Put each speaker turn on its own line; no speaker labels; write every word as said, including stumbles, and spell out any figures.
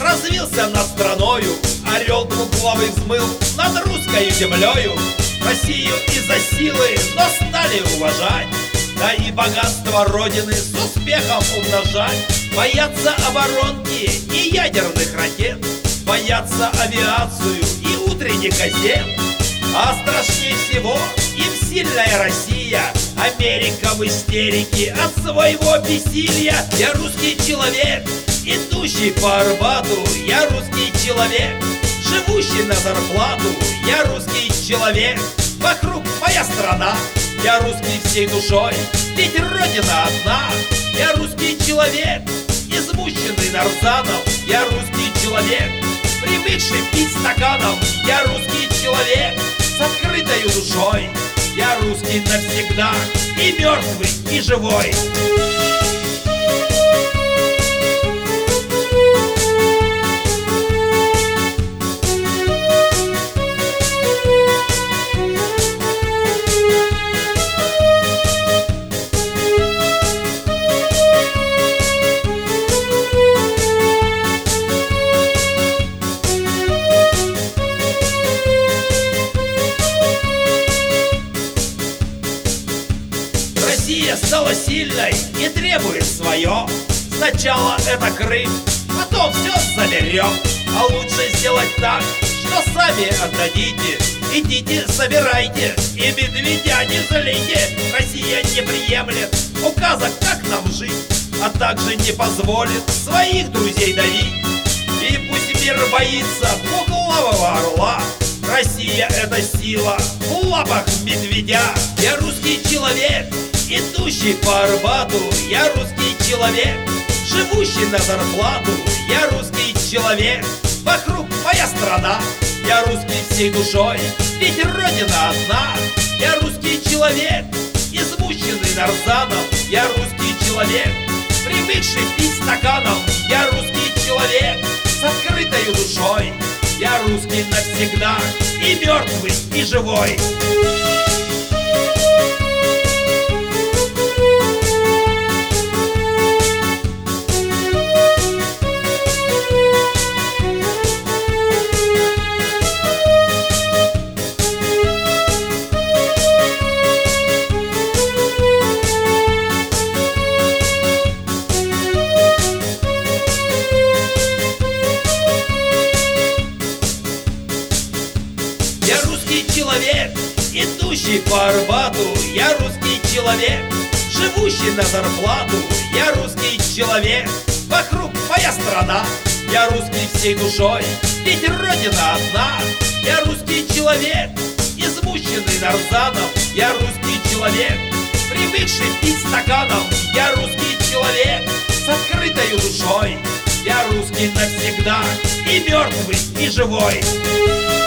Развился над страною, орел двуглавый взмыл над русской землею. Россию из-за силы, но стали уважать, да и богатство Родины с успехом умножать. Боятся оборонки и ядерных ракет, боятся авиацию и утренних газет. А страшнее всего им сильная Россия. Америка в истерике от своего бессилия. Я русский человек, идущий по Арбату. Я русский человек, живущий на зарплату. Я русский человек, вокруг моя страна. Я русский всей душой, ведь Родина одна. Я русский человек, измученный нарзаном. Я русский человек, привыкший пить стаканом. Я русский человек с открытой душой. Я русский навсегда, и мертвый, и живой. Россия стала сильной и требует свое. Сначала это Крым, потом все заберем. А лучше сделать так, что сами отдадите. Идите, собирайте, и медведя не злите. Россия не приемлет указок, как нам жить, а также не позволит своих друзей давить. И пусть мир боится двуглавого орла, Россия — это сила в лапах медведя. Я русский человек, идущий по Арбату. Я русский человек, живущий на зарплату. Я русский человек, вокруг моя страна. Я русский всей душой, ведь Родина одна. Я русский человек, измученный нарзаном. Я русский человек, привыкший пить стаканом. Я русский человек с открытой душой. Я русский навсегда, и мертвый, и живой. Я русский человек, идущий по Арбату. Я русский человек, живущий на зарплату. Я русский человек, вокруг моя страна. Я русский всей душой, ведь Родина одна. Я русский человек, измученный нарзаном. Я русский человек, привыкший пить стаканом. Я русский человек с открытой душой. Я русский навсегда, и мертвый, и живой.